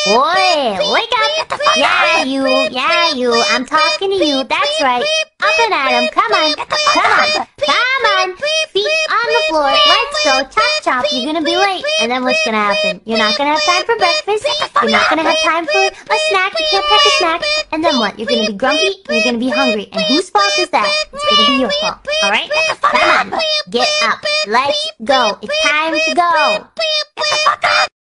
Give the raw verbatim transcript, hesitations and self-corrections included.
Boy, wake up! Yeah, you, yeah, you. I'm talking to you. That's right. Up and at 'em. Come on, come on, come on. Feet on the floor. Let's go. Chop, chop. You're gonna be late. And then what's gonna happen? You're not gonna have time for breakfast. You're not gonna have time for a snack. You can't pack a snack. And then what? You're gonna be grumpy. And you're gonna be hungry. And whose fault is that? It's gonna be your fault. All right? Come on. Get up. Let's go. It's time to go.